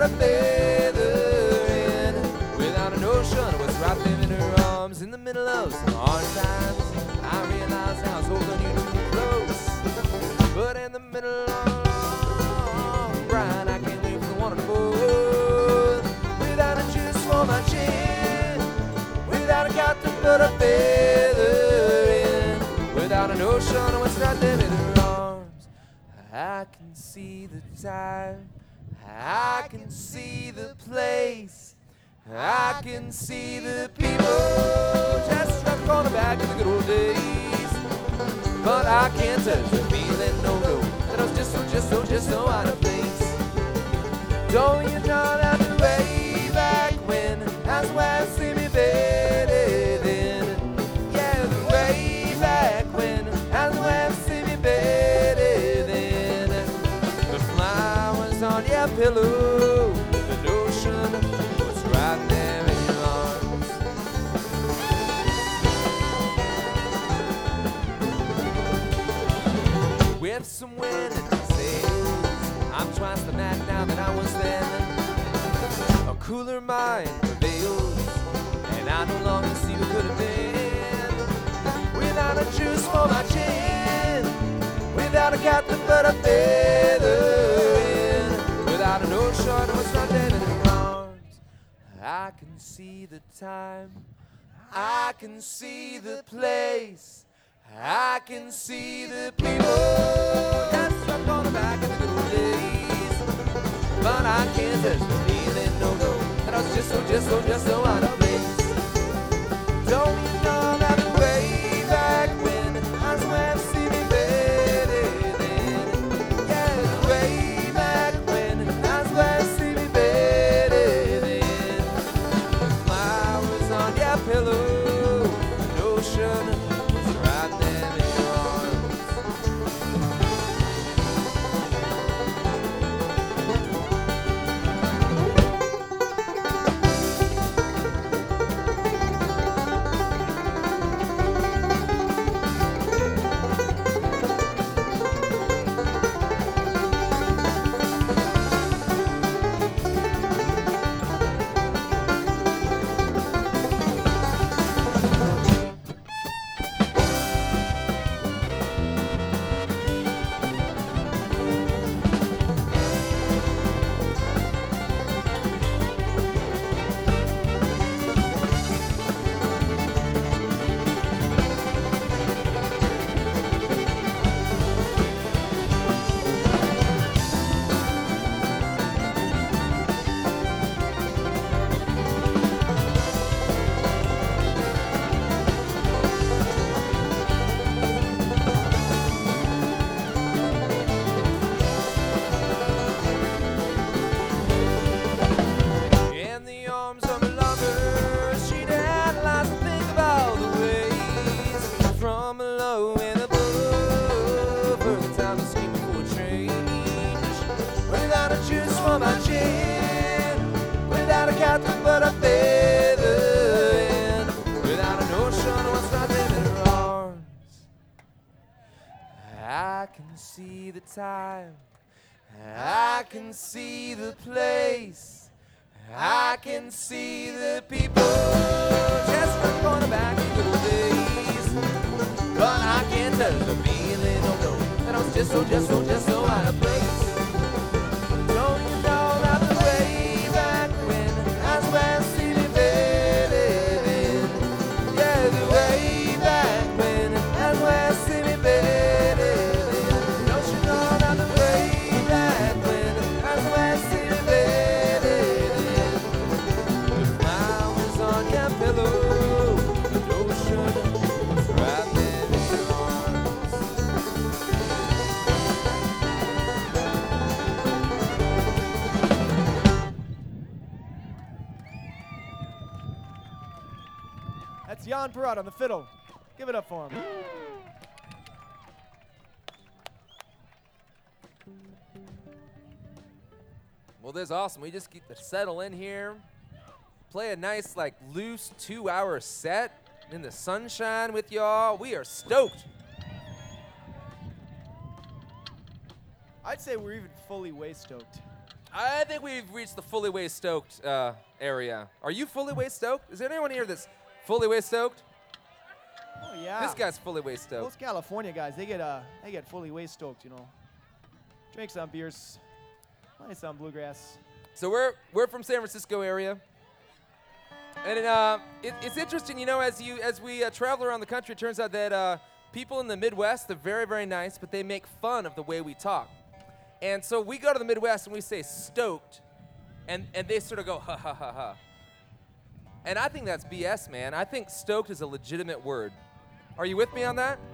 a feather in. Without a notion of what's right there in her arms. In the middle of some hard times, I realized I was holding you too close. But in the middle of a long ride, I can't leave the one on both. Without a juice for my chin, without a got to put a feather in. Without a notion of what's right there in her arms. I can see the time, I can see the place, I can see the people just around the corner back in the good old days. But I can't touch the feeling, no, no, that I was just so out of place. Don't you know that the way back when, that's where I see me better then. Yeah, the way back when, that's where I see me better then. The flowers on your pillow, the notion was right there in your arms. With some wind in my sails, I'm twice the man now that I was then. A cooler mind prevails, and I no longer see what could have been. Without a juice for my chin, without a captain but a feather in. Without an ocean, what's not dead in her arms. I can see the time, I can see the place, I can see the people that's stuck on the back of the good old days. But I can't touch the feeling, no, no, that I was just so out of place. Don't you know that the way back when, I swear I've seen me better then. Yeah, the way back when, I swear I've seen me better then. The flowers on your pillow, the ocean was right there in your arms. In the arms of a lover, she'd analyze and think of all the ways. From below and above, her the time to sleep before change. Without a juice for my chin, without a captain but a feather in. Without an ocean, what's right there in her arms. I can see the time, I can see the place, I can see the people just from corner back in the good old days. But I can't touch the feeling, no, no, that I was just so out of place. Don't you know that the way back when, that's where I see me better then. Yeah, the way back when, that's where I see me better then. Don't you know that the way back when, that's where I see me better then. The flowers on your pillow, the ocean was right there in your arms. That's Jan Perot on the fiddle. Give it up for him. Well, this is awesome. We just get to settle in here, play a nice, like, loose 2-hour set in the sunshine with y'all. We are stoked. I'd say we're even fully way stoked. I think we've reached the fully way stoked area. Are you fully way stoked? Is there anyone here that's fully way stoked? Oh yeah. This guy's fully way stoked. Those California guys, they get fully way stoked, you know. Drink some beers, play some bluegrass. So we're from San Francisco area, and it's interesting, you know, as we travel around the country, it turns out that people in the Midwest, they're very, very nice, but they make fun of the way we talk. And so we go to the Midwest and we say stoked, and they sort of go ha ha ha ha. And I think that's BS, man. I think stoked is a legitimate word. Are you with me on that?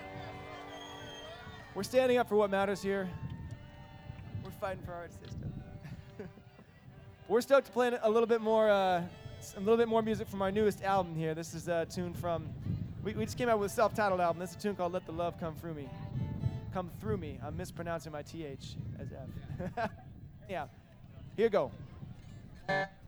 We're standing up for what matters here. We're fighting for our system. We're stoked to play a little bit more music from our newest album here. This is a tune from, we just came out with a self-titled album. This is a tune called Let the Love Come Through Me. Come Through Me. I'm mispronouncing my TH as F. Yeah, here you go.